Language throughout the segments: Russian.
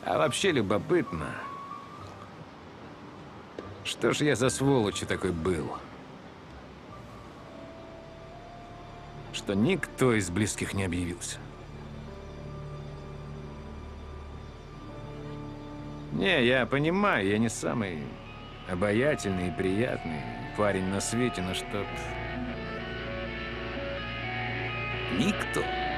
А вообще любопытно, что ж я за сволочь такой был, что никто из близких не объявился. Не, я понимаю, я не самый обаятельный и приятный парень на свете, но что-то... Никто.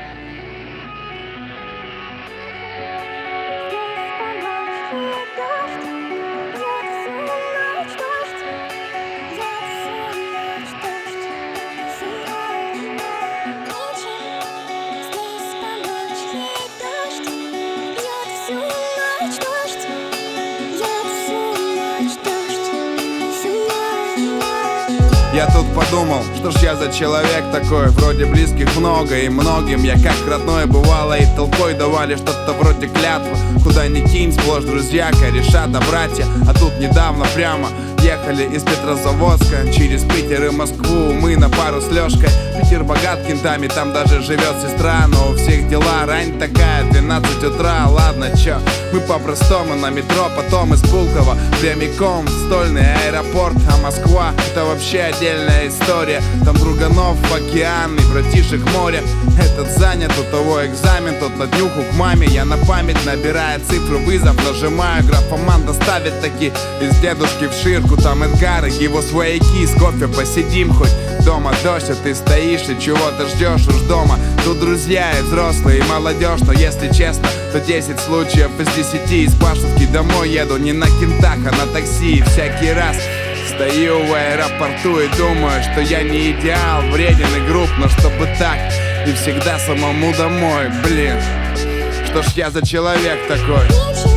Я тут подумал, что ж я за человек такой. Вроде близких много, и многим я как родной бывало. И толпой давали что-то вроде клятвы. Куда ни кинь, сплошь друзья, корешата, братья. А тут недавно прямо ехали из Петрозаводска через Питер и Москву. Мы на пару с Лёшкой. Питер богат кентами, там даже живет сестра. Но у всех дела, рань такая, 12 утра. Ладно, чё, мы по-простому на метро, потом из Пулково прямиком в стольный аэропорт. А Москва — это вообще отдельная история. Там друганов океан и братишек море. Этот занят, у того экзамен, тот на днюху к маме. Я на память набираю цифру, вызов нажимаю. Графоман доставит таки из дедушки в Ширку. Там Эдгар и его свояки, с кофе посидим хоть. Дома дождь, а ты стоишь и чего-то ждешь уж дома. Тут друзья и взрослые, и молодежь. Но если честно, то 10 случаев из 10 из Пашевки домой еду не на кентах, а на такси. И всякий раз стою в аэропорту и думаю, что я не идеал, вреден и груб, но чтобы так и всегда самому домой. Блин, что ж я за человек такой?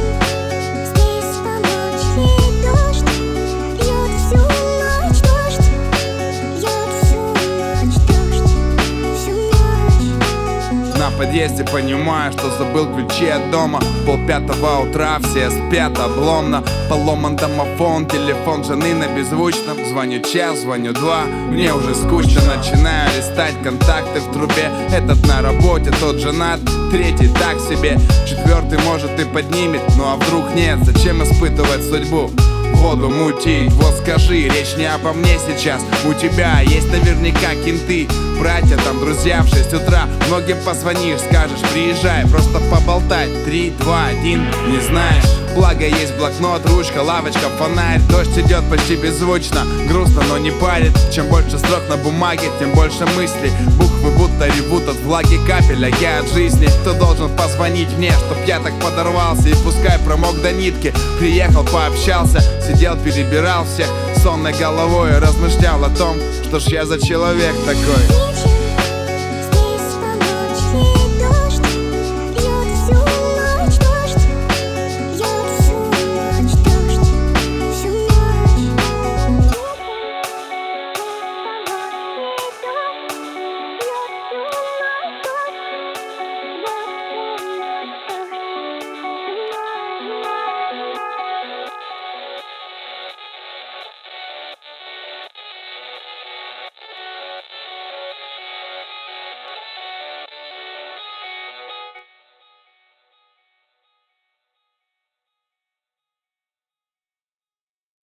На подъезде понимаю, что забыл ключи от дома. 4:30 утра, все спят обломно. Поломан домофон, телефон жены на беззвучном. Звоню час, звоню два, мне уже скучно. Начинаю листать контакты в трубе. Этот на работе, тот женат, третий так себе, четвертый может и поднимет. Ну а вдруг нет, зачем испытывать судьбу? Воду мутить, вот скажи, речь не обо мне сейчас. У тебя есть наверняка кенты, братья, там друзья в 6 утра. Многим позвонишь, скажешь, приезжай, просто поболтать. 3, 2, 1, не знаешь. Благо есть блокнот, ручка, лавочка, фонарь. Дождь идет почти беззвучно, грустно, но не парит. Чем больше строк на бумаге, тем больше мыслей. Буквы будто ревут от влаги капель, а я от жизни. Кто должен позвонить мне, чтоб я так подорвался? И пускай промок до нитки, приехал, пообщался, сидел, перебирал всех сонной головой и размышлял о том, что ж я за человек такой.